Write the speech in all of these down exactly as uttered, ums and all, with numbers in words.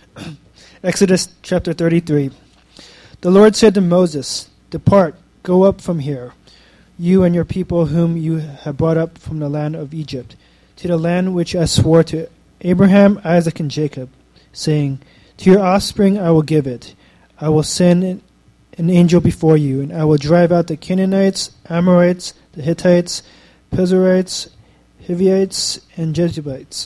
Exodus chapter thirty-three. The Lord said to Moses, "Depart, go up from here, you and your people whom you have brought up from the land of Egypt, to the land which I swore to Abraham, Isaac, and Jacob, saying, to your offspring I will give it. I will send an angel before you, and I will drive out the Canaanites, Amorites, the Hittites, Perizzites, Hivites, and Jebusites.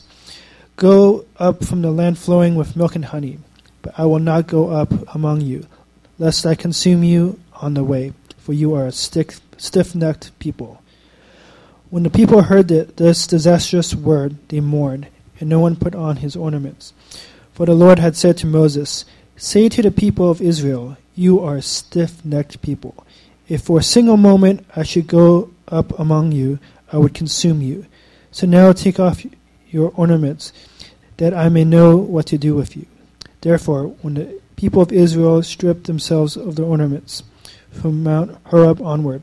Go up from the land flowing with milk and honey, but I will not go up among you, lest I consume you on the way, for you are a stiff, stiff-necked people." When the people heard this disastrous word, they mourned, and no one put on his ornaments. For the Lord had said to Moses, "Say to the people of Israel, you are a stiff-necked people. If for a single moment I should go up among you, I would consume you. So now take off your ornaments, that I may know what to do with you." Therefore, when the people of Israel stripped themselves of their ornaments, from Mount Horeb onward.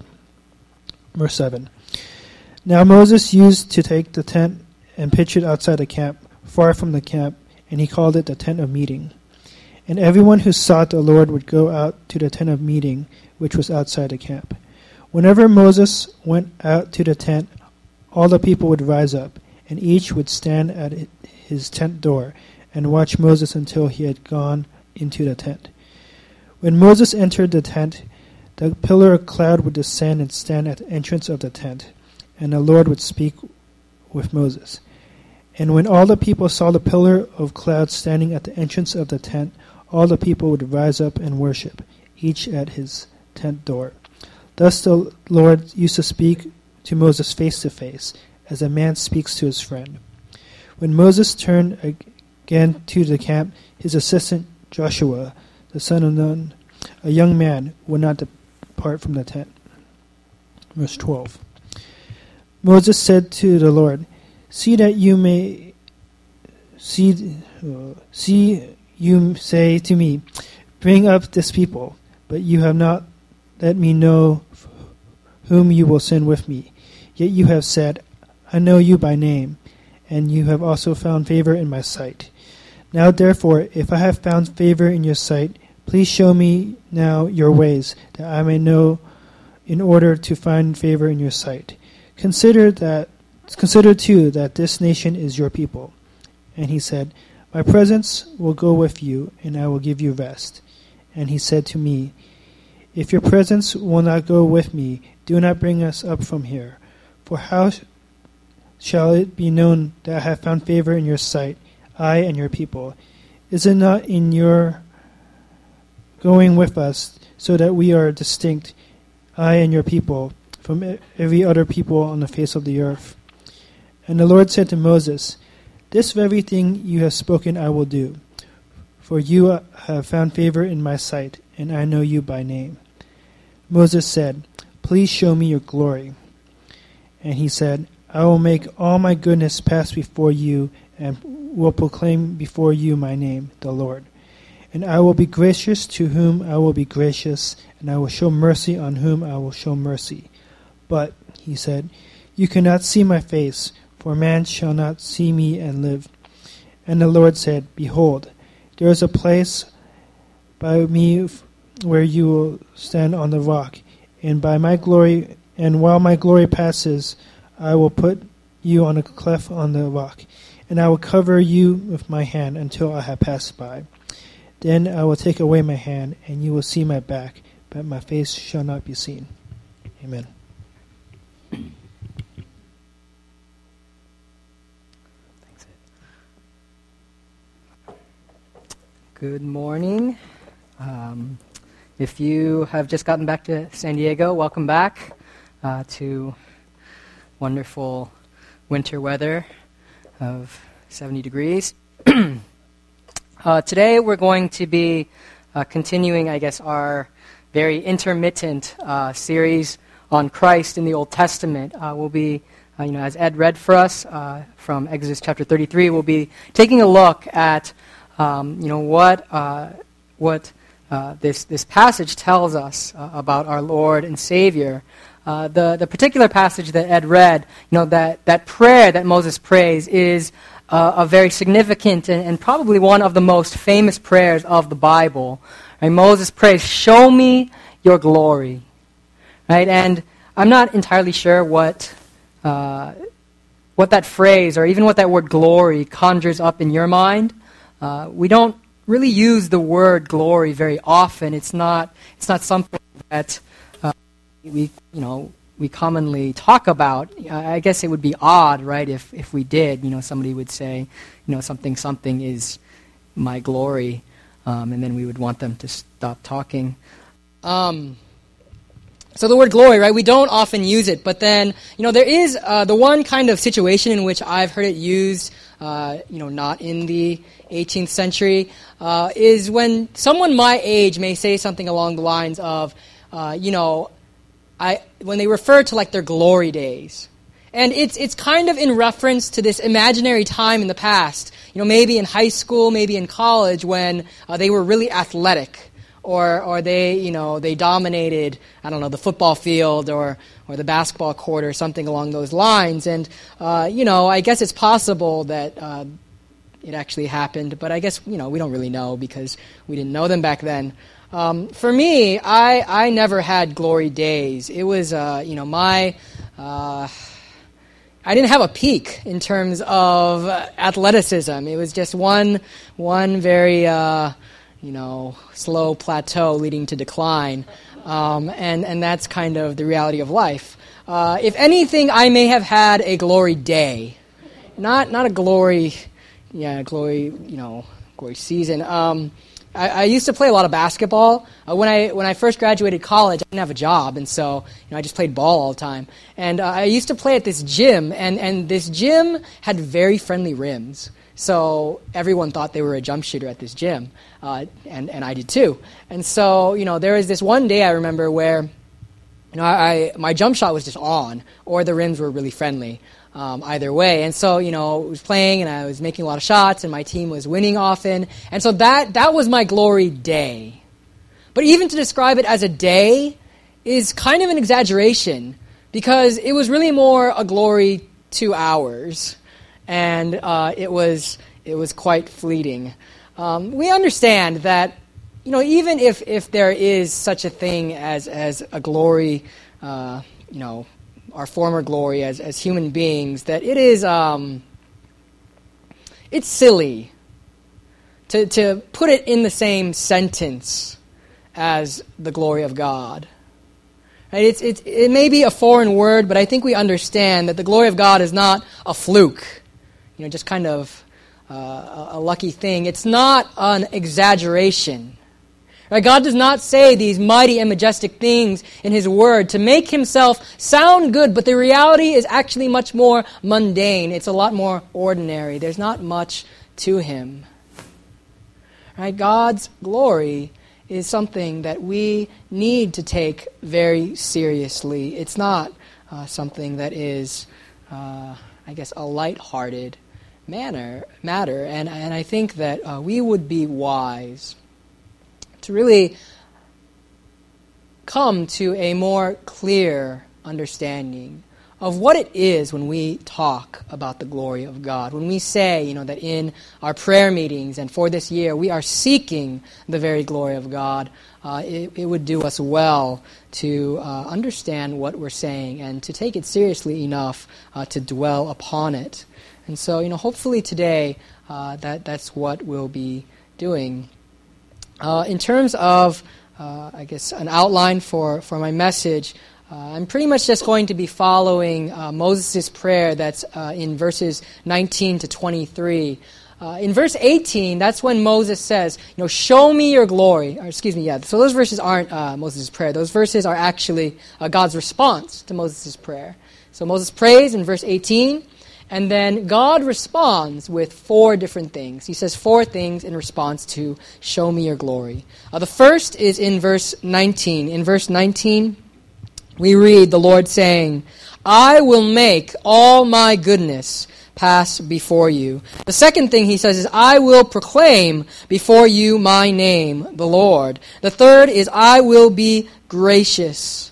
Verse seven. Now Moses used to take the tent and pitch it outside the camp, far from the camp, and he called it the tent of meeting. And everyone who sought the Lord would go out to the tent of meeting, which was outside the camp. Whenever Moses went out to the tent, all the people would rise up, and each would stand at his tent door and watch Moses until he had gone into the tent. When Moses entered the tent, the pillar of cloud would descend and stand at the entrance of the tent, and the Lord would speak with Moses. And when all the people saw the pillar of cloud standing at the entrance of the tent, all the people would rise up and worship, each at his tent door. Thus the Lord used to speak to Moses face to face, as a man speaks to his friend. When Moses turned again to the camp, his assistant Joshua, the son of Nun, a young man, would not depart from the tent. Verse twelve. Moses said to the Lord, See that you may see, uh, see you say to me, bring up this people, but you have not let me know whom you will send with me. Yet you have said, I know you by name, and you have also found favor in my sight. Now therefore, if I have found favor in your sight, please show me now your ways, that I may know in order to find favor in your sight. Consider that Consider too that this nation is your people. And he said, My presence will go with you, and I will give you rest. And he said to me, If your presence will not go with me, do not bring us up from here. For how shall it be known that I have found favor in your sight, I and your people? Is it not in your going with us, so that we are distinct, I and your people, from every other people on the face of the earth? And the Lord said to Moses, This very thing you have spoken I will do, for you have found favor in my sight, and I know you by name. Moses said, Please show me your glory. And he said, I will make all my goodness pass before you, and will proclaim before you my name, the Lord. And I will be gracious to whom I will be gracious, and I will show mercy on whom I will show mercy. But, he said, you cannot see my face, for man shall not see me and live. And the Lord said, Behold, there is a place by me where you will stand on the rock, and by my glory, and while my glory passes, I will put you on a cleft on the rock, and I will cover you with my hand until I have passed by. Then I will take away my hand, and you will see my back, but my face shall not be seen. Amen. Good morning. Um, if you have just gotten back to San Diego, welcome back uh, to wonderful winter weather of seventy degrees. uh, today we're going to be uh, continuing, I guess, our very intermittent uh, series on Christ in the Old Testament. Uh, we'll be, uh, you know, as Ed read for us uh, from Exodus chapter thirty-three, we'll be taking a look at Um, you know, what uh, what uh, this this passage tells us uh, about our Lord and Savior. Uh, the the particular passage that Ed read, you know, that, that prayer that Moses prays is uh, a very significant and, and probably one of the most famous prayers of the Bible. Right? Moses prays, "Show me your glory." Right? And I'm not entirely sure what uh, what that phrase or even what that word glory conjures up in your mind. Uh, we don't really use the word glory very often. It's not it's not something that uh, we you know we commonly talk about. I guess it would be odd, right, if if we did. You know, somebody would say, you know, something something is my glory, um, and then we would want them to stop talking. Um, So the word glory, right, we don't often use it, but then, you know, there is uh, the one kind of situation in which I've heard it used, uh, you know, not in the eighteenth century, uh, is when someone my age may say something along the lines of, uh, you know, I when they refer to, like, their glory days. And it's it's kind of in reference to this imaginary time in the past, you know, maybe in high school, maybe in college, when uh, they were really athletic. Or, or they, you know, they dominated, I don't know, the football field or, or the basketball court or something along those lines. And, uh, you know, I guess it's possible that uh, it actually happened, but I guess, you know, we don't really know because we didn't know them back then. Um, for me, I, I never had glory days. It was, uh, you know, my, uh, I didn't have a peak in terms of athleticism. It was just one, one very, uh, you know, slow plateau leading to decline. Um, and, and that's kind of the reality of life. Uh, if anything, I may have had a glory day. Not not a glory, yeah, glory, you know, glory season. Um, I, I used to play a lot of basketball. Uh, when I when I first graduated college, I didn't have a job, and so you know I just played ball all the time. And uh, I used to play at this gym, and, and this gym had very friendly rims. So everyone thought they were a jump shooter at this gym, uh, and, and I did too. And so, you know, there was this one day I remember where, you know, I, I my jump shot was just on, or the rims were really friendly, um, either way. And so, you know, I was playing, and I was making a lot of shots, and my team was winning often. And so that that was my glory day. But even to describe it as a day is kind of an exaggeration, because it was really more a glory two hours. And uh, it was it was quite fleeting. Um, we understand that, you know, even if, if there is such a thing as as a glory, uh, you know, our former glory as as human beings, that it is um, it's silly to to put it in the same sentence as the glory of God. Right? It's it's it may be a foreign word, but I think we understand that the glory of God is not a fluke. You know, just kind of uh, a lucky thing. It's not an exaggeration. Right? God does not say these mighty and majestic things in His Word to make Himself sound good, but the reality is actually much more mundane. It's a lot more ordinary. There's not much to Him. Right? God's glory is something that we need to take very seriously. It's not uh, something that is, uh, I guess, a lighthearted manner, matter, and and I think that uh, we would be wise to really come to a more clear understanding of what it is when we talk about the glory of God. When we say, you know, that in our prayer meetings and for this year we are seeking the very glory of God, uh, it, it would do us well to uh, understand what we're saying and to take it seriously enough uh, to dwell upon it. And so, you know, hopefully today uh, that that's what we'll be doing. Uh, in terms of, uh, I guess, an outline for, for my message, uh, I'm pretty much just going to be following uh, Moses' prayer that's uh, in verses nineteen to twenty-three. Uh, in verse eighteen, that's when Moses says, you know, show me your glory. Or excuse me, yeah. So those verses aren't uh, Moses' prayer. Those verses are actually uh, God's response to Moses' prayer. So Moses prays in verse eighteen. And then God responds with four different things. He says four things in response to show me your glory. Uh, the first is in verse nineteen. In verse nineteen, we read the Lord saying, I will make all my goodness pass before you. The second thing he says is, I will proclaim before you my name, the Lord. The third is, I will be gracious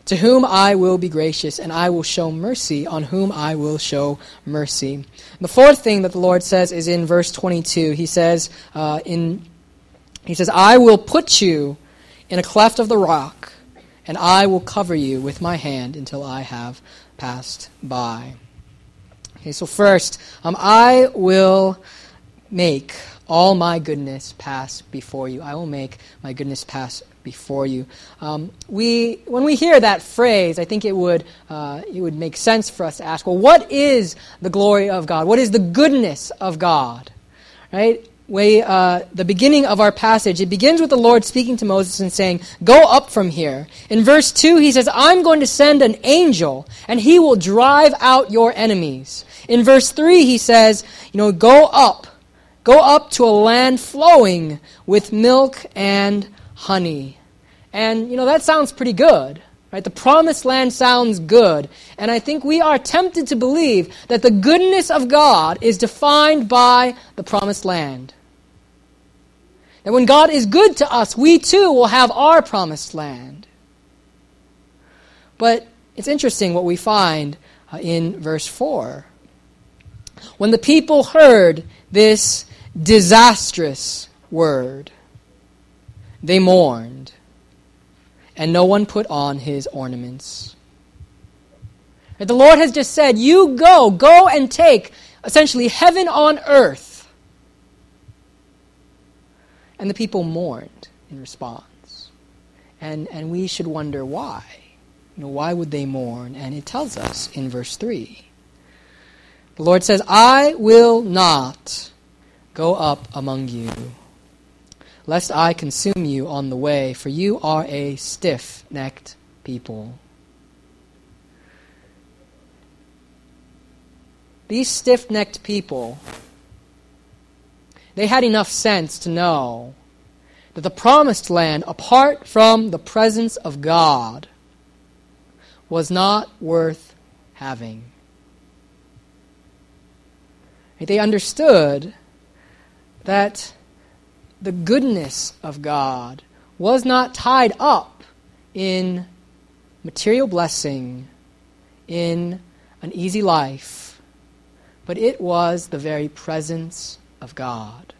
To whom I will be gracious, and I will show mercy on whom I will show mercy. The fourth thing that the Lord says is in verse twenty-two. He says, uh, in, he says, I will put you in a cleft of the rock, and I will cover you with my hand until I have passed by. Okay, so first, um, I will make all my goodness pass before you. I will make my goodness pass before you. Um, we, when we hear that phrase, I think it would uh, it would make sense for us to ask, well, what is the glory of God? What is the goodness of God? Right? We, uh, the beginning of our passage, it begins with the Lord speaking to Moses and saying, go up from here. In verse two, he says, I'm going to send an angel, and he will drive out your enemies. In verse three, he says, you know, go up. Go up to a land flowing with milk and honey. And, you know, that sounds pretty good, right? The promised land sounds good. And I think we are tempted to believe that the goodness of God is defined by the promised land. That when God is good to us, we too will have our promised land. But it's interesting what we find uh, in verse four. When the people heard this disastrous word, they mourned, and no one put on his ornaments. The Lord has just said, you go, go and take essentially heaven on earth. And the people mourned in response. And, and we should wonder why. You know, why would they mourn? And it tells us in verse three. The Lord says, I will not go up among you, lest I consume you on the way, for you are a stiff-necked people. These stiff-necked people, they had enough sense to know that the promised land, apart from the presence of God, was not worth having. They understood that the goodness of God was not tied up in material blessing, in an easy life, but it was the very presence of God.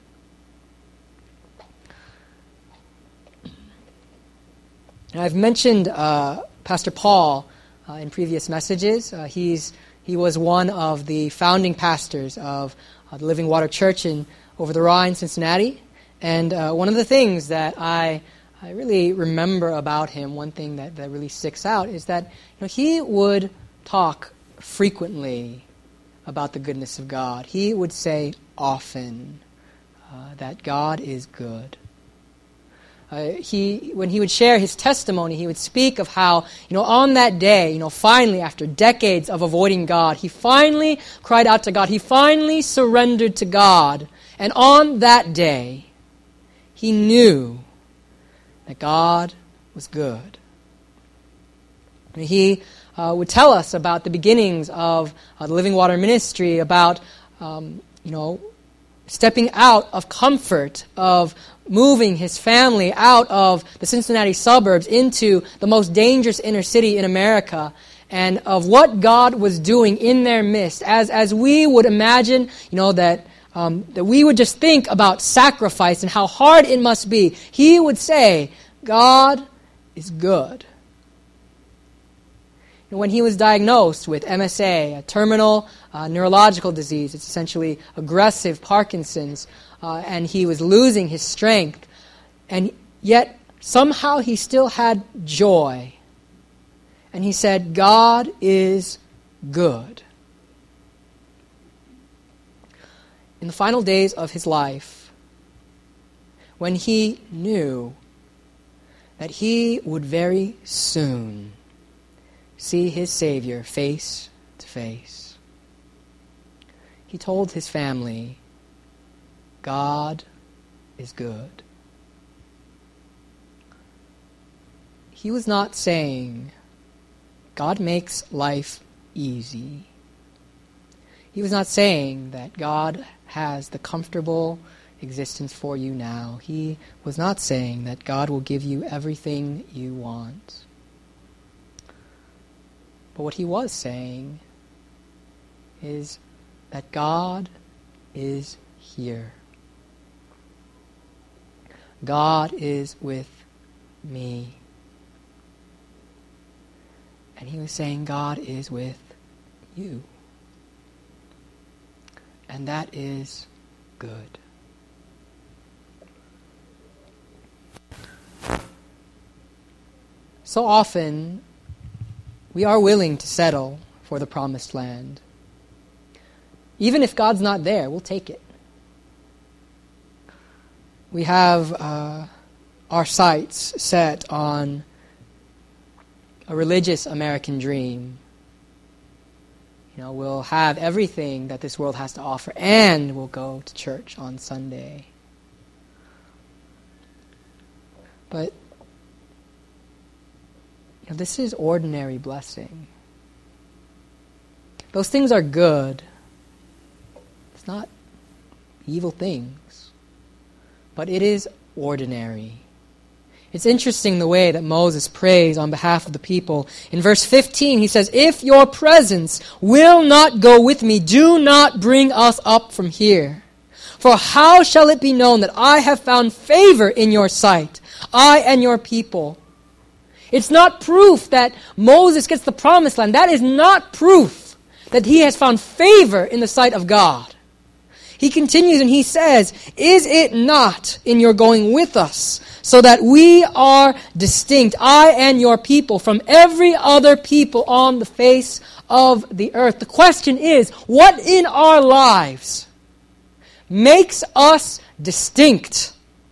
And I've mentioned uh, Pastor Paul uh, in previous messages. Uh, he's he was one of the founding pastors of uh, the Living Water Church in over the Rhine, Cincinnati. And uh, one of the things that I I really remember about him, one thing that, that really sticks out, is that you know, he would talk frequently about the goodness of God. He would say often uh, that God is good. Uh, he, when he would share his testimony, he would speak of how, you know, on that day, you know, finally, after decades of avoiding God, he finally cried out to God. He finally surrendered to God. And on that day, he knew that God was good. And he uh, would tell us about the beginnings of uh, the Living Water ministry, about, um, you know, stepping out of comfort, of moving his family out of the Cincinnati suburbs into the most dangerous inner city in America, and of what God was doing in their midst. As as we would imagine, you know, that um, that we would just think about sacrifice and how hard it must be, he would say, God is good. And when he was diagnosed with M S A, a terminal uh, neurological disease, it's essentially aggressive Parkinson's, uh, and he was losing his strength, and yet somehow he still had joy. And he said, God is good. In the final days of his life, when he knew that he would very soon see his Savior face to face, he told his family, God is good. He was not saying, God makes life easy. He was not saying that God has the comfortable existence for you now. He was not saying that God will give you everything you want. But what he was saying is that God is here. God is with me. And he was saying God is with you. And that is good. So often, we are willing to settle for the promised land. Even if God's not there, we'll take it. We have uh, our sights set on a religious American dream. You know, we'll have everything that this world has to offer, and we'll go to church on Sunday. But you know, this is ordinary blessing. Those things are good. It's not evil things. But it is ordinary. It's interesting the way that Moses prays on behalf of the people. In verse fifteen, he says, "If your presence will not go with me, do not bring us up from here. For how shall it be known that I have found favor in your sight, I and your people?" It's not proof that Moses gets the promised land. That is not proof that he has found favor in the sight of God. He continues and he says, "Is it not in your going with us, so that we are distinct, I and your people, from every other people on the face of the earth?" The question is, what in our lives makes us distinct?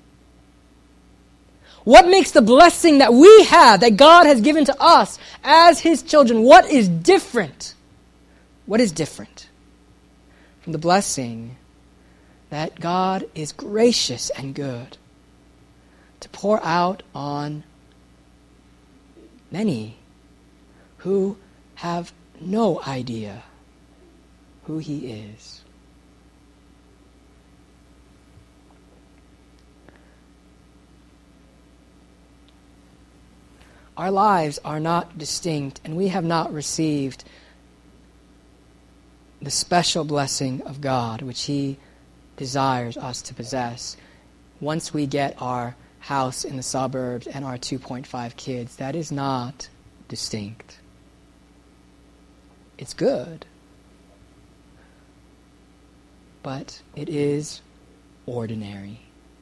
What makes the blessing that we have, that God has given to us as His children, what is different? What is different from the blessing that God is gracious and good to pour out on many who have no idea who He is? Our lives are not distinct, and we have not received the special blessing of God, which He desires us to possess. Once we get our house in the suburbs and our two point five kids, that is not distinct. It's good, but it is ordinary.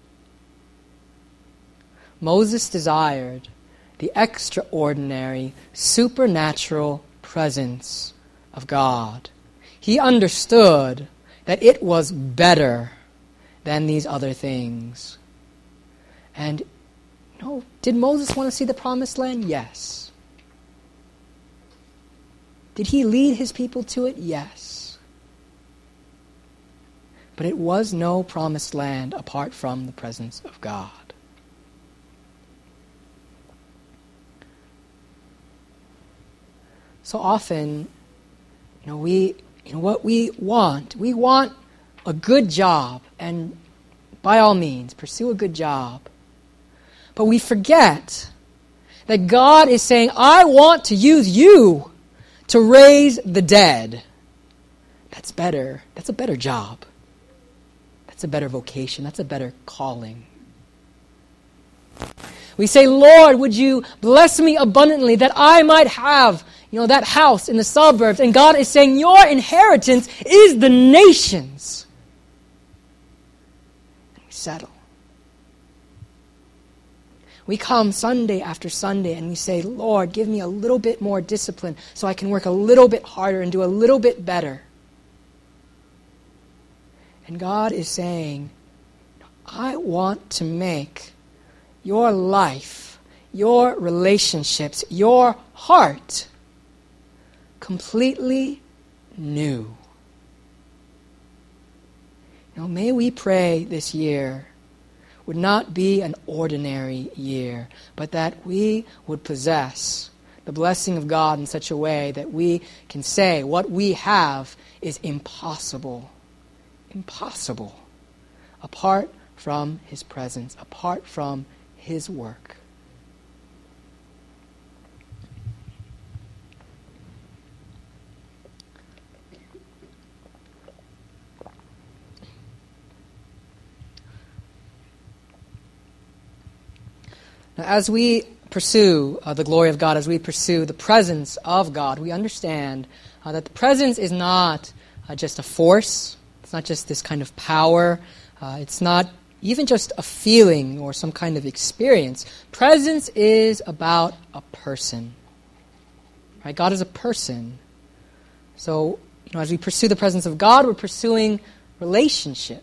Moses desired the extraordinary, supernatural presence of God. He understood that it was better than these other things. And, you know, did Moses want to see the promised land? Yes. Did he lead his people to it? Yes. But it was no promised land apart from the presence of God. So often, you know, we, you know, what we want, we want a good job, and by all means, pursue a good job. But we forget that God is saying, "I want to use you to raise the dead." That's better. That's a better job. That's a better vocation. That's a better calling. We say, "Lord, would you bless me abundantly that I might have, you know, that house in the suburbs?" And God is saying, "Your inheritance is the nations." And we settle. We come Sunday after Sunday and we say, "Lord, give me a little bit more discipline so I can work a little bit harder and do a little bit better." And God is saying, "I want to make your life, your relationships, your heart completely new." You know, may we pray this year would not be an ordinary year, but that we would possess the blessing of God in such a way that we can say what we have is impossible, impossible, apart from His presence, apart from His work. Now, as we pursue uh, the glory of God, as we pursue the presence of God, we understand uh, that the presence is not uh, just a force. It's not just this kind of power. Uh, it's not even just a feeling or some kind of experience. Presence is about a person. Right? God is a person. So, you know, as we pursue the presence of God, we're pursuing relationship.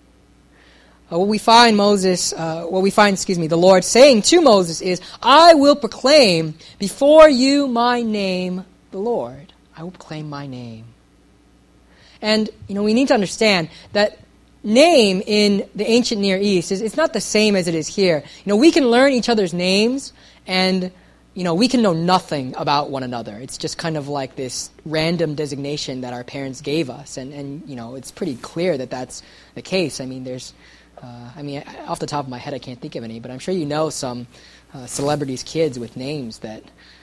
Uh, what we find Moses, uh, what we find, excuse me, the Lord saying to Moses is, I will proclaim before you my name, the Lord. I will proclaim my name. And, you know, we need to understand that name in the ancient Near East is it's not the same as it is here. You know, we can learn each other's names and, you know, we can know nothing about one another. It's just kind of like this random designation that our parents gave us. And, and you know, it's pretty clear that that's the case. I mean, there's... Uh, I mean, off the top of my head, I can't think of any, but I'm sure you know some uh, celebrities' kids with names that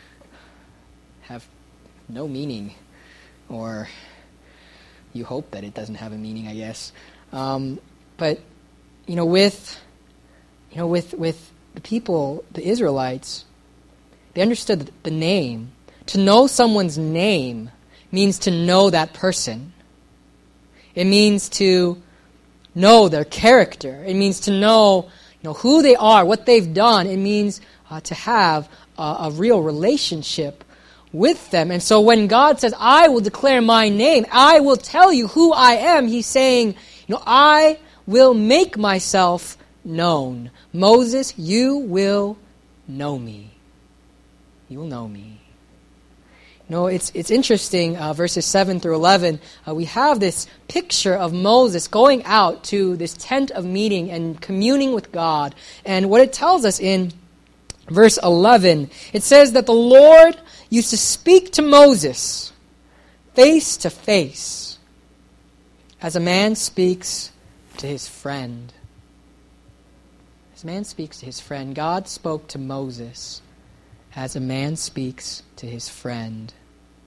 have no meaning, or you hope that it doesn't have a meaning, I guess. Um, but you know, with you know, with with the people, the Israelites, they understood the name. To know someone's name means to know that person. It means to know their character. It means to know, you know, who they are, what they've done. It means uh, to have a, a real relationship with them. And so when God says, I will declare my name, I will tell you who I am, he's saying, you know, I will make myself known. Moses, you will know me. You will know me. You know, it's it's interesting, uh, verses seven through eleven, uh, we have this picture of Moses going out to this tent of meeting and communing with God. And what it tells us in verse eleven, it says that the Lord used to speak to Moses face to face, as a man speaks to his friend. As a man speaks to his friend, God spoke to Moses as a man speaks to his friend.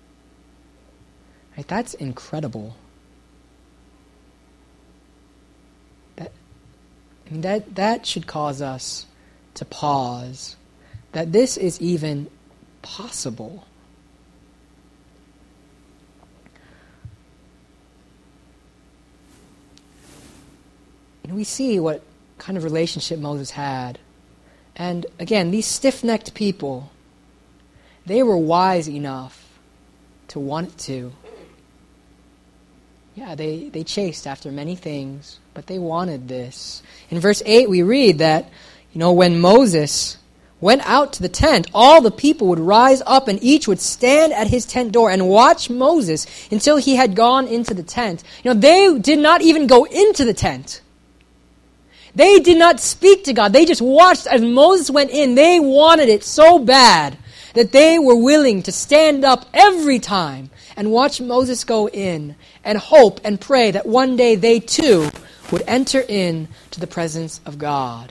Right? That's incredible. That, I mean, that, that should cause us to pause. That this is even possible. And we see what kind of relationship Moses had. And again, these stiff-necked people, they were wise enough to want to. Yeah, they, they chased after many things, but they wanted this. In verse eight, we read that, you know, when Moses went out to the tent, all the people would rise up and each would stand at his tent door and watch Moses until he had gone into the tent. You know, they did not even go into the tent. They did not speak to God. They just watched as Moses went in. They wanted it so bad that they were willing to stand up every time and watch Moses go in and hope and pray that one day they too would enter in to the presence of God.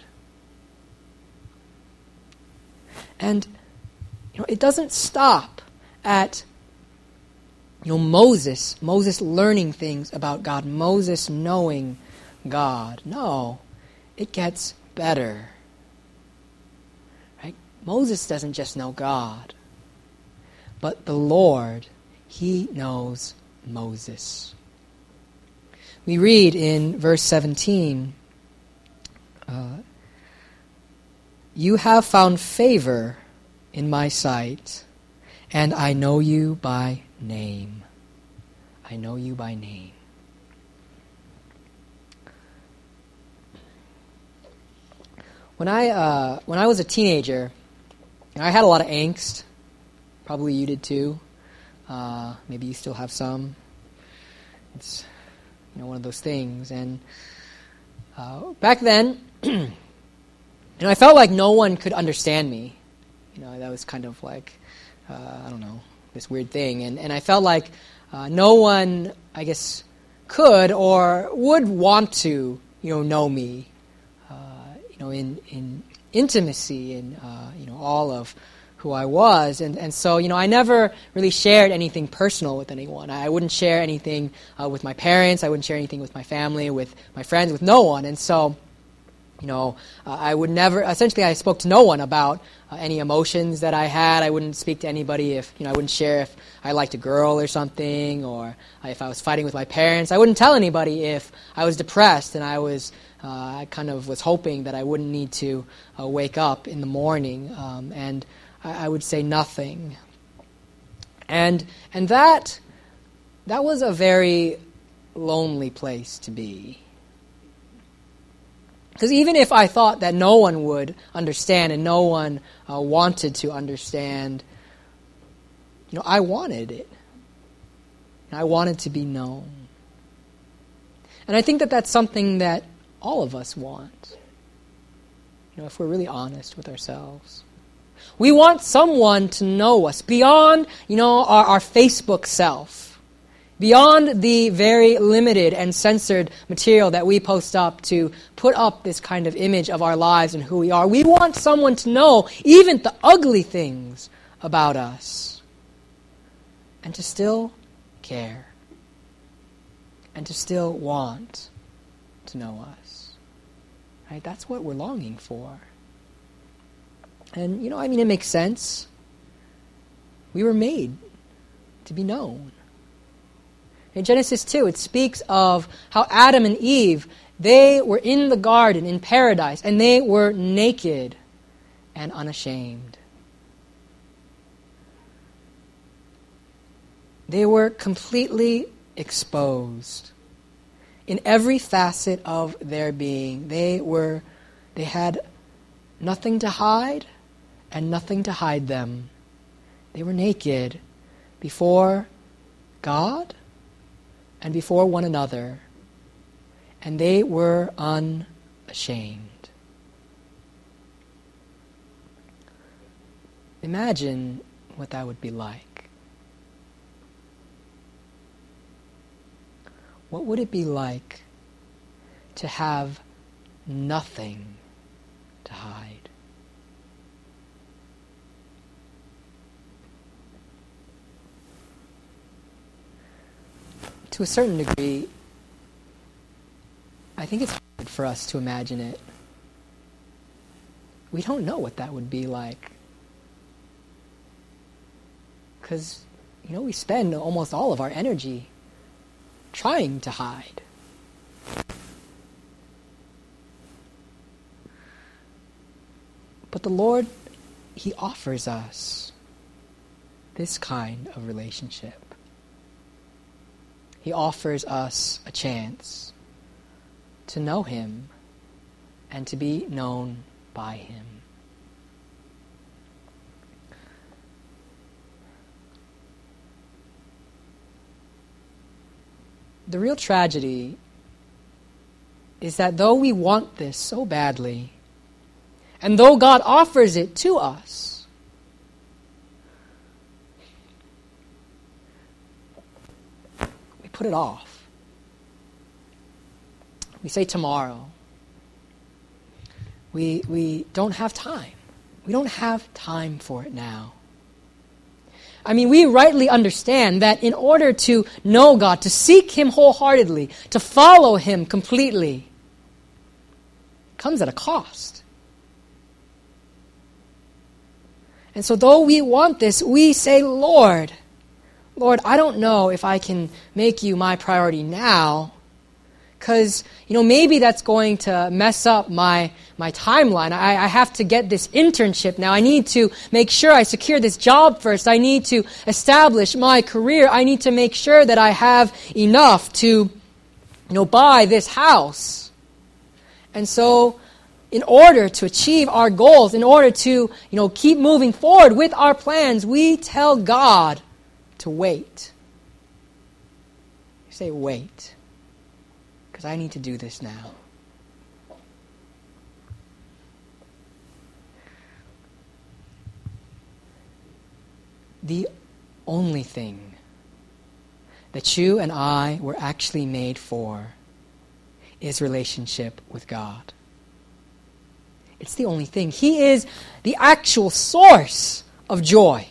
And you know, it doesn't stop at you know Moses, Moses learning things about God, Moses knowing God. No, it gets better. Right? Moses doesn't just know God, but the Lord, he knows Moses. We read in verse seventeen, uh, you have found favor in my sight, and I know you by name. I know you by name. When I uh, when I was a teenager, I had a lot of angst. Probably you did too. Uh, maybe you still have some. It's you know one of those things. And uh, back then, you know, I felt like no one could understand me. You know, that was kind of like uh, I don't know, this weird thing. And and I felt like uh, no one, I guess, could or would want to you know know me. You know, in, in intimacy and, uh, you know, all of who I was. And, and so, you know, I never really shared anything personal with anyone. I wouldn't share anything uh, with my parents. I wouldn't share anything with my family, with my friends, with no one. And so, You know, uh, I would never, essentially I spoke to no one about uh, any emotions that I had. I wouldn't speak to anybody if, you know, I wouldn't share if I liked a girl or something, or if I was fighting with my parents. I wouldn't tell anybody if I was depressed and I was, uh, I kind of was hoping that I wouldn't need to uh, wake up in the morning, um, and I, I would say nothing. And, and that, that was a very lonely place to be. Because even if I thought that no one would understand and no one uh, wanted to understand, you know, I wanted it. I wanted to be known. And I think that that's something that all of us want. You know, if we're really honest with ourselves. We want someone to know us beyond, you know, our, our Facebook self. Beyond the very limited and censored material that we post up to put up this kind of image of our lives and who we are. We want someone to know even the ugly things about us. And to still care. And to still want to know us. Right? That's what we're longing for. And, you know, I mean, it makes sense. We were made to be known. In Genesis two, it speaks of how Adam and Eve, they were in the garden, in paradise, and they were naked and unashamed. They were completely exposed. In every facet of their being, they were, they had nothing to hide and nothing to hide them. They were naked before God and before one another, and they were unashamed. Imagine what that would be like. What would it be like to have nothing to hide? To a certain degree, I think it's hard for us to imagine it. We don't know what that would be like. Because, you know, we spend almost all of our energy trying to hide. But the Lord, He offers us this kind of relationship. He offers us a chance to know Him and to be known by Him. The real tragedy is that though we want this so badly, and though God offers it to us, put it off. We say tomorrow. We, we don't have time. We don't have time for it now. I mean, we rightly understand that in order to know God, to seek Him wholeheartedly, to follow Him completely, comes at a cost. And so though we want this, we say, Lord, Lord, I don't know if I can make you my priority now, because, you know, maybe that's going to mess up my, my timeline. I, I have to get this internship now. I need to make sure I secure this job first. I need to establish my career. I need to make sure that I have enough to, you know, buy this house. And so, in order to achieve our goals, in order to, you know, keep moving forward with our plans, we tell God to wait. You say, wait, because I need to do this now. The only thing that you and I were actually made for is relationship with God. It's the only thing. He is the actual source of joy.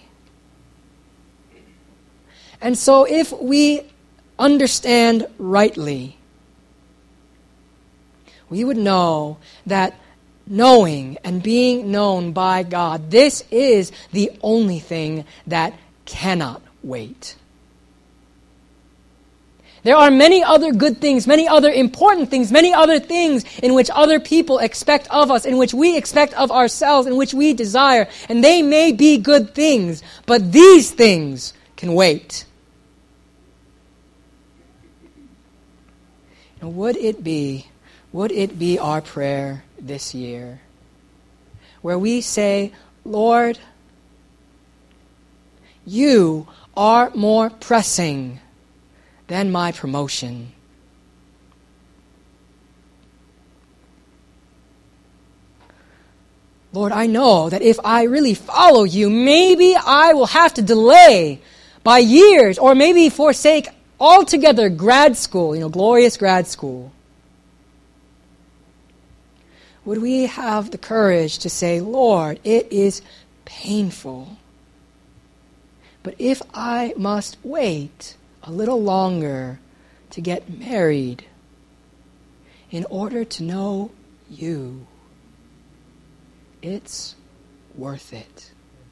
And so if we understand rightly we would know that knowing and being known by God, this is the only thing that cannot wait. There are many other good things, many other important things, many other things in which other people expect of us, in which we expect of ourselves, in which we desire. And they may be good things, but these things can wait. And would it be, would it be our prayer this year, where we say, Lord, you are more pressing than my promotion. Lord, I know that if I really follow you, maybe I will have to delay by years, or maybe forsake altogether grad school, you know, glorious grad school. Would we have the courage to say, Lord, it is painful, but if I must wait a little longer to get married in order to know you, it's worth it.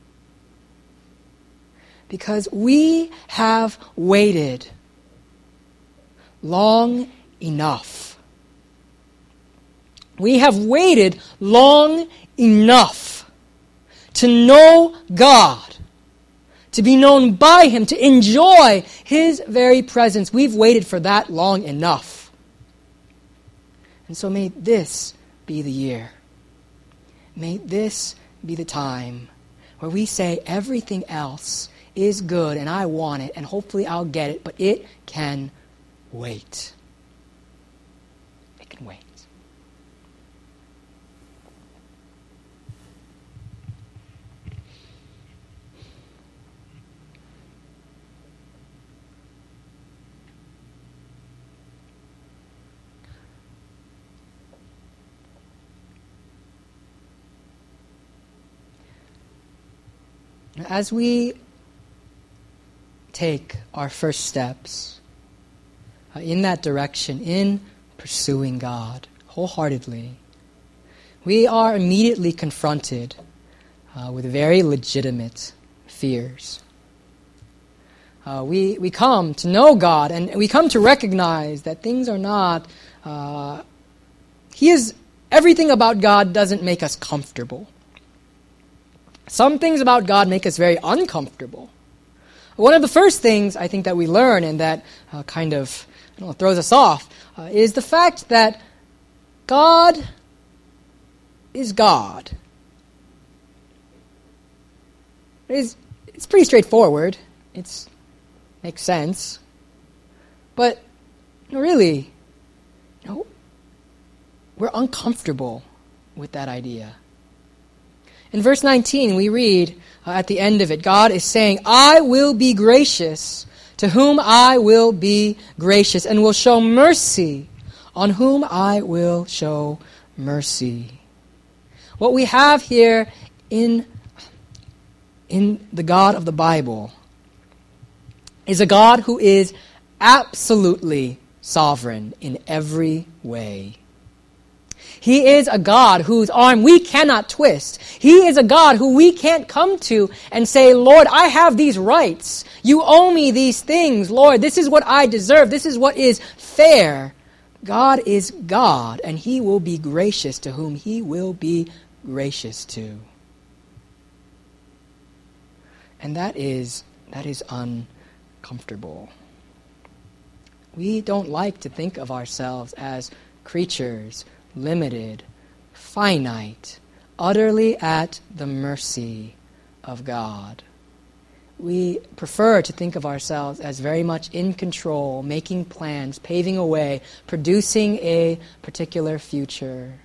Because we have waited long enough. We have waited long enough to know God, to be known by Him, to enjoy His very presence. We've waited for that long enough. And so may this be the year. May this be the time where we say everything else is good and I want it and hopefully I'll get it, but it can wait. It can wait. As we take our first steps uh, in that direction, in pursuing God wholeheartedly, we are immediately confronted uh, with very legitimate fears. Uh, we, we come to know God, and we come to recognize that things are not... Uh, he is everything about God doesn't make us comfortable. Some things about God make us very uncomfortable. One of the first things I think that we learn and that uh, kind of I don't know, throws us off uh, is the fact that God is God. It is, it's pretty straightforward. It makes sense. But you know, really, you know, we're uncomfortable with that idea. In verse nineteen, we read uh, at the end of it, God is saying, I will be gracious to whom I will be gracious, and will show mercy on whom I will show mercy. What we have here in, in the God of the Bible is a God who is absolutely sovereign in every way. He is a God whose arm we cannot twist. He is a God who we can't come to and say, Lord, I have these rights. You owe me these things. Lord, this is what I deserve. This is what is fair. God is God, and He will be gracious to whom He will be gracious to. And that is, that is uncomfortable. We don't like to think of ourselves as creatures, limited, finite, utterly at the mercy of God. We prefer to think of ourselves as very much in control, making plans, paving a way, producing a particular future.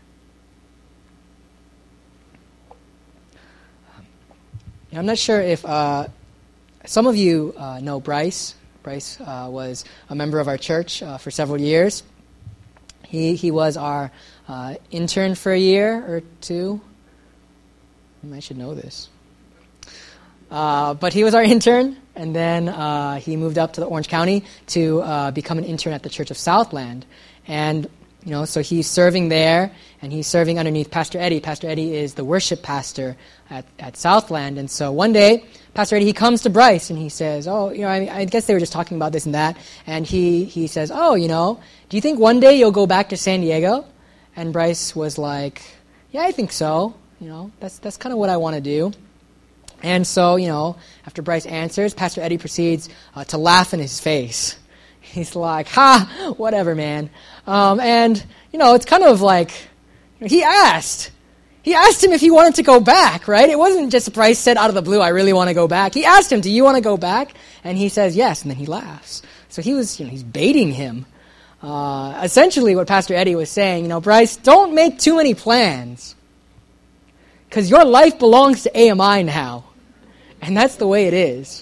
I'm not sure if uh, some of you uh, know Bryce. Bryce uh, was a member of our church uh, for several years. He he was our uh, intern for a year or two. I should know this. Uh, but he was our intern, and then uh, he moved up to the Orange County to uh, become an intern at the Church of Southland. And You know, so he's serving there, and he's serving underneath Pastor Eddie. Pastor Eddie is the worship pastor at, at Southland. And so one day, Pastor Eddie, he comes to Bryce, and he says, oh, you know, I, I guess they were just talking about this and that. And he, he says, oh, you know, do you think one day you'll go back to San Diego? And Bryce was like, yeah, I think so. You know, that's that's kind of what I want to do. And so, you know, after Bryce answers, Pastor Eddie proceeds uh, to laugh in his face. He's like, ha, whatever, man. Um, and, you know, it's kind of like, he asked. He asked him if he wanted to go back, right? It wasn't just Bryce said out of the blue, I really want to go back. He asked him, do you want to go back? And he says, yes, and then he laughs. So he was, you know, he's baiting him. Uh, essentially what Pastor Eddie was saying, you know, Bryce, don't make too many plans. Because your life belongs to A M I now. And that's the way it is.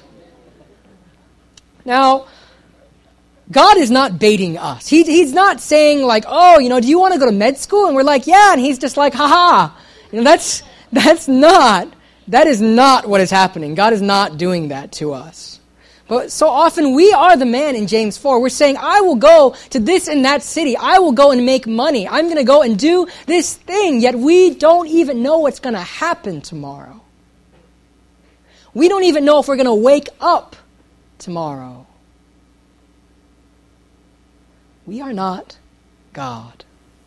Now, God is not baiting us. He, he's not saying like, oh, you know, do you want to go to med school? And we're like, yeah. And he's just like, haha. You know, that's, that's not, that is not what is happening. God is not doing that to us. But so often we are the man in James four. We're saying, I will go to this and that city. I will go and make money. I'm going to go and do this thing. Yet we don't even know what's going to happen tomorrow. We don't even know if we're going to wake up tomorrow. We are not God.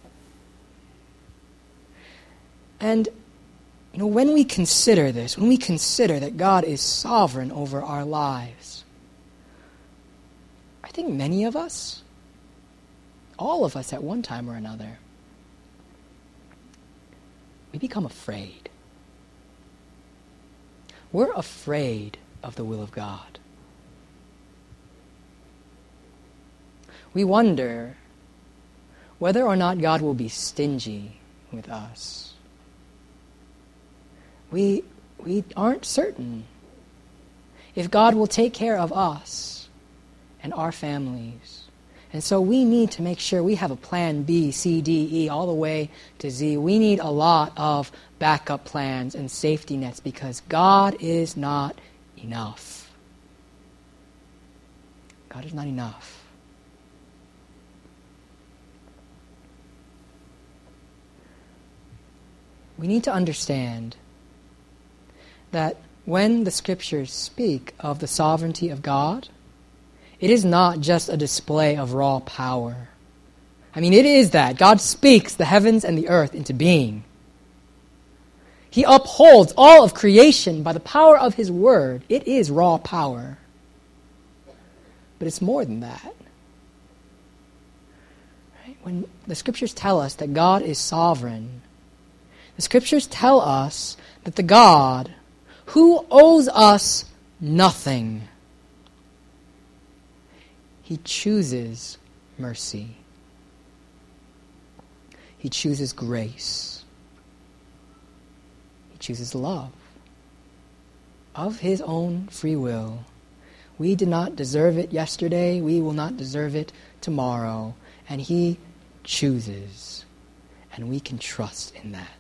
And, you know, when we consider this, when we consider that God is sovereign over our lives, I think many of us, all of us at one time or another, we become afraid. We're afraid of the will of God. We wonder whether or not God will be stingy with us. We, we aren't certain if God will take care of us and our families. And so we need to make sure we have a plan B, C, D, E, all the way to Z. We need a lot of backup plans and safety nets because God is not enough. God is not enough. We need to understand that when the Scriptures speak of the sovereignty of God, it is not just a display of raw power. I mean, it is that. God speaks the heavens and the earth into being. He upholds all of creation by the power of His word. It is raw power. But it's more than that. Right? When the Scriptures tell us that God is sovereign, the Scriptures tell us that the God who owes us nothing, He chooses mercy. He chooses grace. He chooses love. Of His own free will. We did not deserve it yesterday. We will not deserve it tomorrow. And He chooses. And we can trust in that.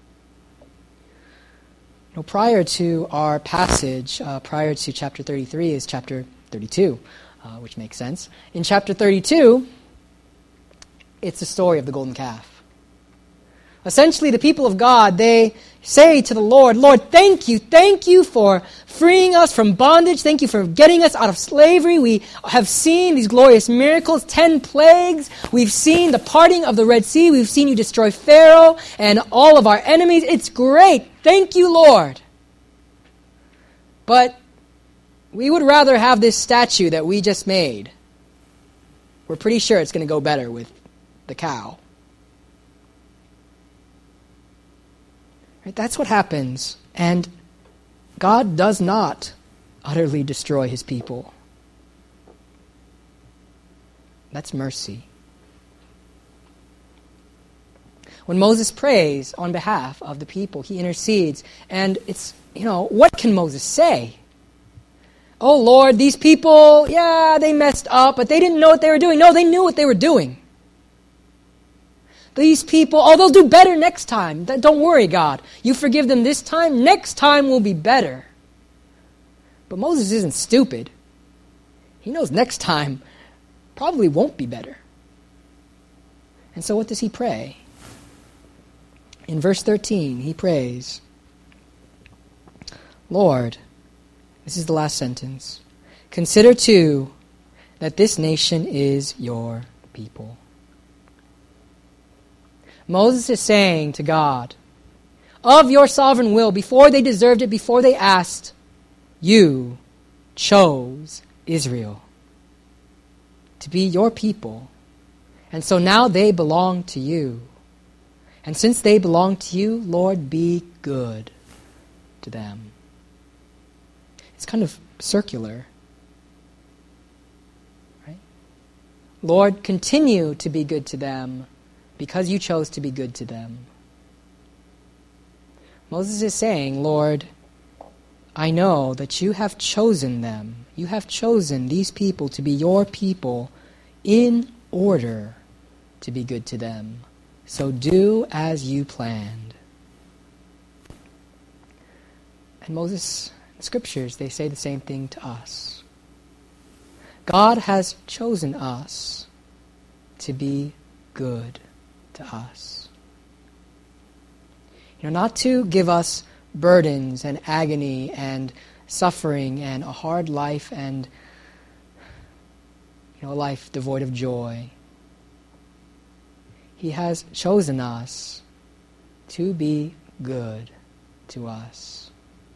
You know, prior to our passage, uh, prior to chapter thirty-three is chapter thirty-two. Uh, which makes sense. In chapter thirty-two, it's the story of the golden calf. Essentially, the people of God, they say to the Lord, Lord, thank you, thank you for freeing us from bondage. Thank you for getting us out of slavery. We have seen these glorious miracles, ten plagues. We've seen the parting of the Red Sea. We've seen you destroy Pharaoh and all of our enemies. It's great. Thank you, Lord. But we would rather have this statue that we just made. We're pretty sure it's going to go better with the cow. Right? That's what happens. And God does not utterly destroy His people. That's mercy. When Moses prays on behalf of the people, he intercedes. And it's, you know, what can Moses say? Oh, Lord, these people, yeah, they messed up, but they didn't know what they were doing. No, they knew what they were doing. These people, oh, they'll do better next time. Don't worry, God. You forgive them this time, next time will be better. But Moses isn't stupid. He knows next time probably won't be better. And so what does he pray? In verse thirteen, he prays, Lord, this is the last sentence, consider too that this nation is your people. Moses is saying to God, of your sovereign will, before they deserved it, before they asked, you chose Israel to be your people. And so now they belong to you. And since they belong to you, Lord, be good to them. It's kind of circular. Right? Lord, continue to be good to them because you chose to be good to them. Moses is saying, Lord, I know that you have chosen them. You have chosen these people to be your people in order to be good to them. So do as you planned. And Moses, the scriptures, they say the same thing to us. God has chosen us to be good to us. You know, not to give us burdens and agony and suffering and a hard life and, you know, a life devoid of joy. He has chosen us to be good to us.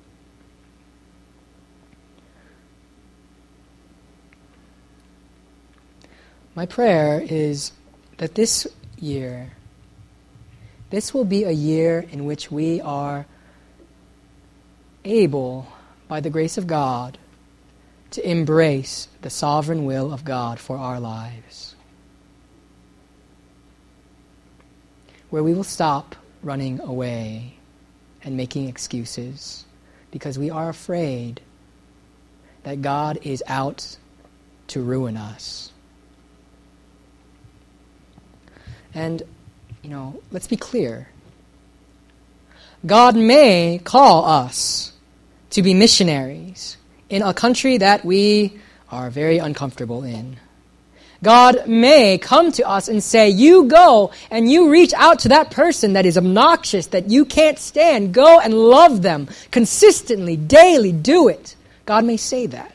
My prayer is that this year, this will be a year in which we are able, by the grace of God, to embrace the sovereign will of God for our lives. Where we will stop running away and making excuses because we are afraid that God is out to ruin us. And You know, let's be clear. God may call us to be missionaries in a country that we are very uncomfortable in. God may come to us and say, you go and you reach out to that person that is obnoxious, that you can't stand. Go and love them consistently, daily, do it. God may say that.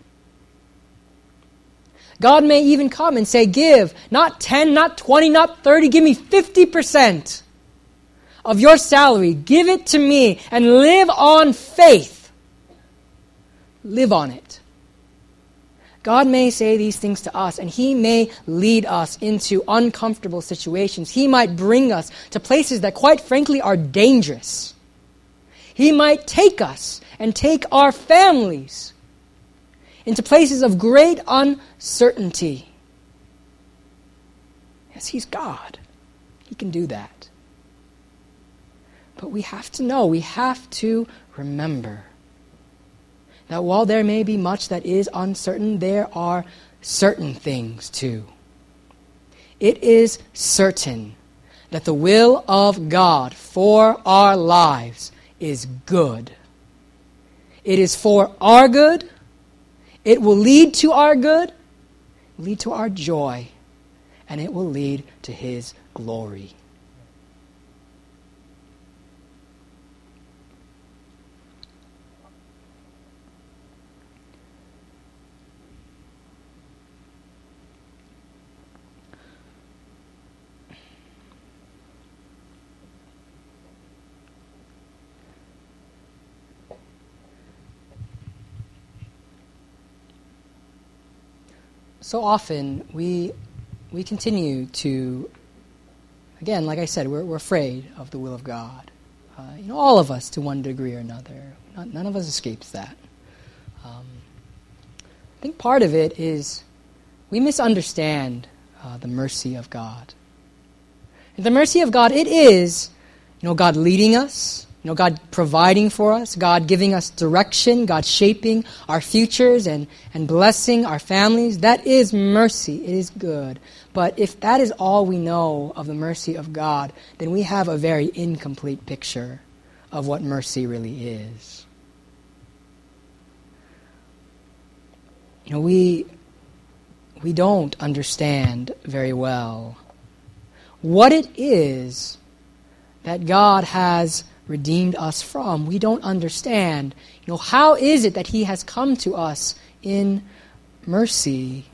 God may even come and say, give, not ten, not twenty, not thirty, give me fifty percent of your salary. Give it to me and live on faith. Live on it. God may say these things to us, and He may lead us into uncomfortable situations. He might bring us to places that, quite frankly, are dangerous. He might take us and take our families into places of great uncertainty. Yes, He's God. He can do that. But we have to know, we have to remember that while there may be much that is uncertain, there are certain things too. It is certain that the will of God for our lives is good. It is for our good. It will lead to our good, lead to our joy, and it will lead to His glory. So often we we continue to, again, like I said, we're, we're afraid of the will of God. Uh, you know, all of us to one degree or another. Not, none of us escapes that. Um, I think part of it is we misunderstand uh, the mercy of God. And the mercy of God, it is, you know, God leading us. You know, God providing for us, God giving us direction, God shaping our futures and, and blessing our families. That is mercy. It is good. But if that is all we know of the mercy of God, then we have a very incomplete picture of what mercy really is. You know, we, we don't understand very well what it is that God has redeemed us from. We don't understand. You know, how is it that he has come to us in mercy?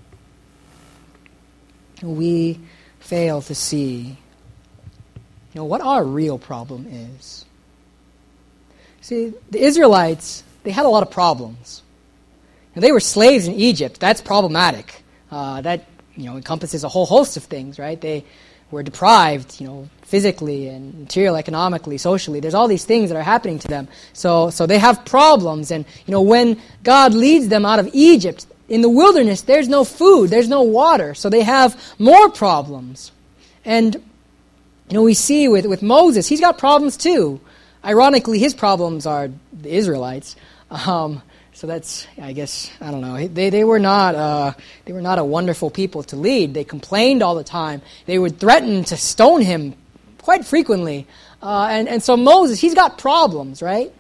We fail to see, you know, what our real problem is. See, the Israelites, they had a lot of problems. And they were slaves in Egypt. That's problematic. Uh, that, you know, encompasses a whole host of things, right? They were deprived, you know, physically and material, economically, socially. There's all these things that are happening to them. So, so they have problems. And, you know, when God leads them out of Egypt, in the wilderness, there's no food, there's no water. So they have more problems. And, you know, we see with, with Moses, he's got problems too. Ironically, his problems are the Israelites. Um, so that's, I guess, I don't know. They they were not uh, they were not a wonderful people to lead. They complained all the time. They would threaten to stone him quite frequently. Uh, and and so Moses, he's got problems, right?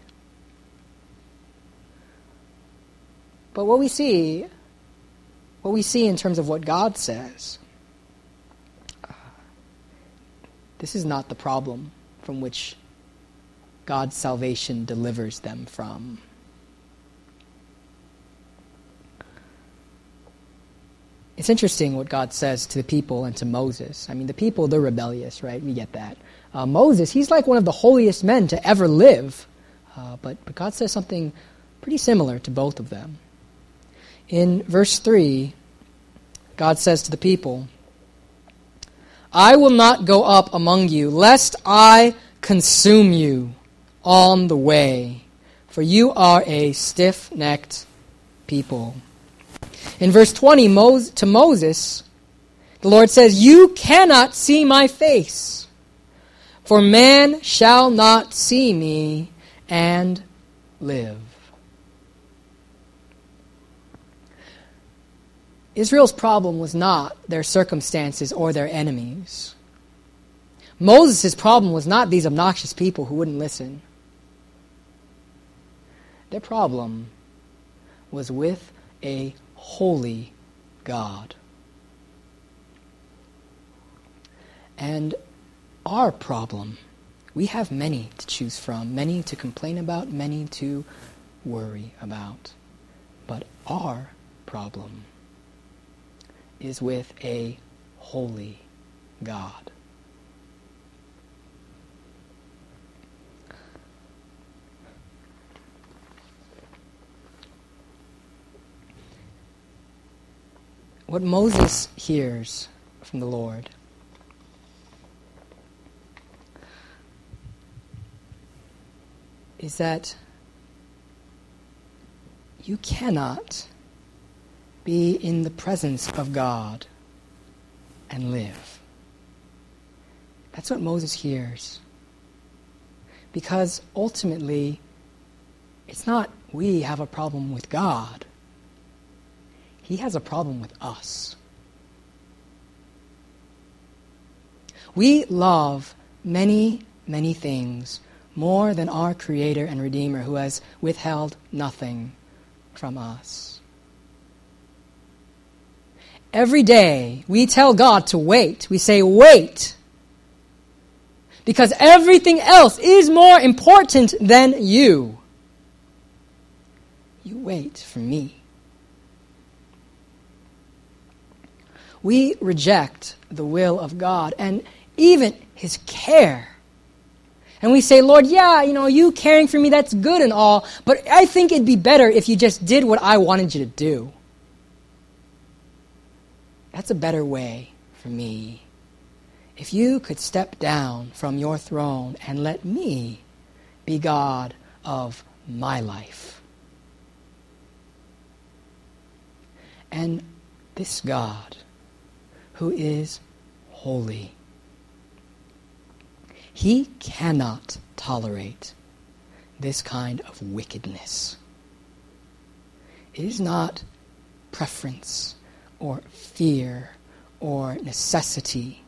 But what we see, what we see in terms of what God says, uh, this is not the problem from which God's salvation delivers them from. It's interesting what God says to the people and to Moses. I mean, the people, they're rebellious, right? We get that. Uh, Moses, he's like one of the holiest men to ever live. Uh, but, but God says something pretty similar to both of them. In verse three, God says to the people, I will not go up among you, lest I consume you on the way, for you are a stiff-necked people. In verse twenty, Mos- to Moses, the Lord says, you cannot see my face, for man shall not see me and live. Israel's problem was not their circumstances or their enemies. Moses' problem was not these obnoxious people who wouldn't listen. Their problem was with a holy God. And our problem, we have many to choose from, many to complain about, many to worry about. But our problem is with a holy God. What Moses hears from the Lord is that you cannot be in the presence of God and live. That's what Moses hears. Because ultimately, it's not we have a problem with God. He has a problem with us. We love many, many things more than our Creator and Redeemer who has withheld nothing from us. Every day we tell God to wait. We say, wait. Because everything else is more important than you. You wait for me. We reject the will of God and even His care. And we say, Lord, yeah, you know, you caring for me, that's good and all, but I think it'd be better if you just did what I wanted you to do. That's a better way for me. If you could step down from your throne and let me be God of my life. And this God, who is holy, He cannot tolerate this kind of wickedness. It is not preference or fear or necessity.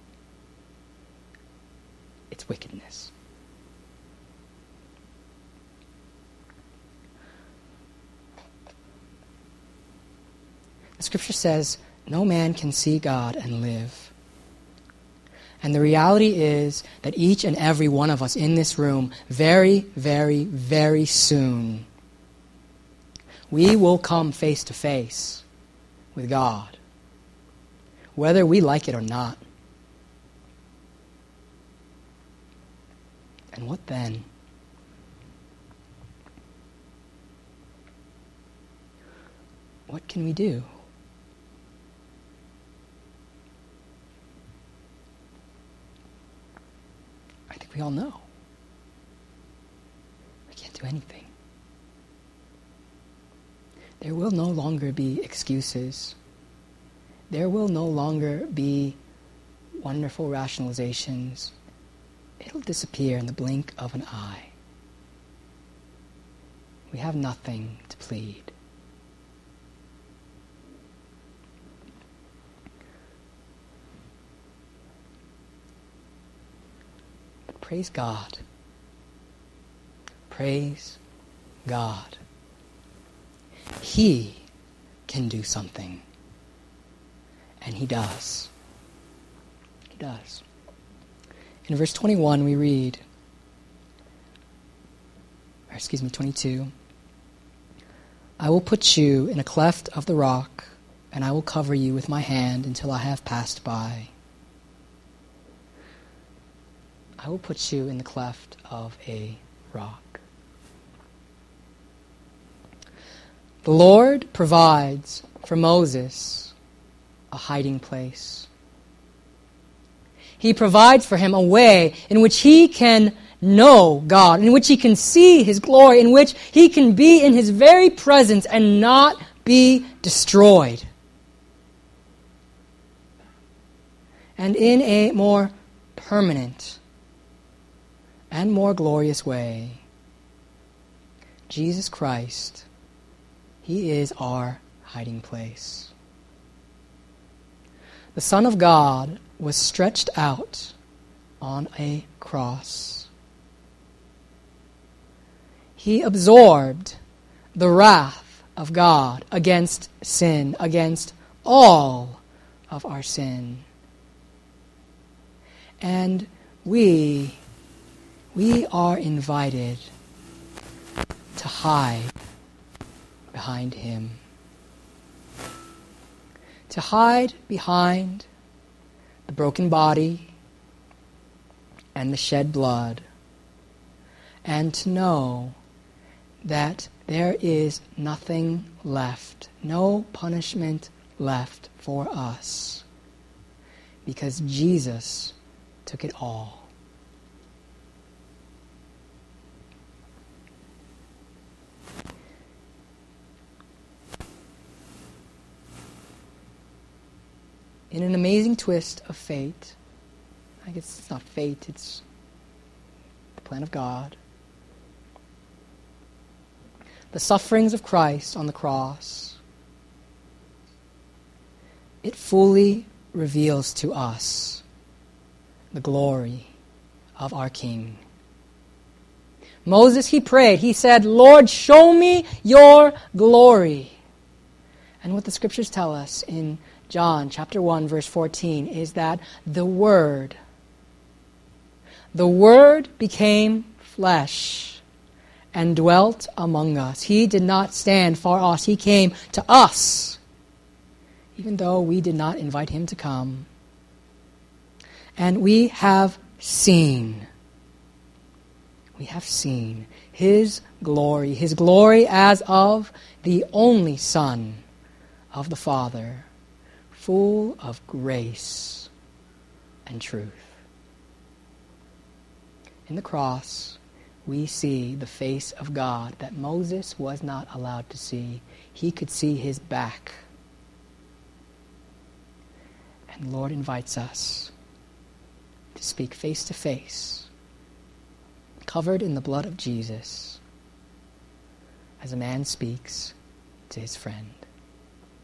It's wickedness. The Scripture says, no man can see God and live. And the reality is that each and every one of us in this room, very, very, very soon, we will come face to face with God, whether we like it or not. And what then? What can we do? I think we all know. We can't do anything. There will no longer be excuses. There will no longer be wonderful rationalizations. It'll disappear in the blink of an eye. We have nothing to plead. But praise God. Praise God. He can do something. And He does. He does. In verse twenty-one we read, or excuse me, twenty-two, I will put you in a cleft of the rock, and I will cover you with my hand until I have passed by. I will put you in the cleft of a rock. The Lord provides for Moses a hiding place. He provides for him a way in which he can know God, in which he can see His glory, in which he can be in His very presence and not be destroyed. And in a more permanent and more glorious way, Jesus Christ, He is our hiding place. The Son of God was stretched out on a cross. He absorbed the wrath of God against sin, against all of our sin. And we, we are invited to hide behind Him. To hide behind the broken body and the shed blood, and to know that there is nothing left, no punishment left for us, because Jesus took it all. In an amazing twist of fate, I guess it's not fate, it's the plan of God, the sufferings of Christ on the cross, it fully reveals to us the glory of our King. Moses, he prayed, he said, Lord, show me your glory. And what the scriptures tell us in John chapter one, verse fourteen, is that the Word, the Word became flesh and dwelt among us. He did not stand far off. He came to us, even though we did not invite Him to come. And we have seen, we have seen His glory, His glory as of the only Son of the Father, full of grace and truth. In the cross, we see the face of God that Moses was not allowed to see. He could see His back. And the Lord invites us to speak face to face, covered in the blood of Jesus, as a man speaks to his friend.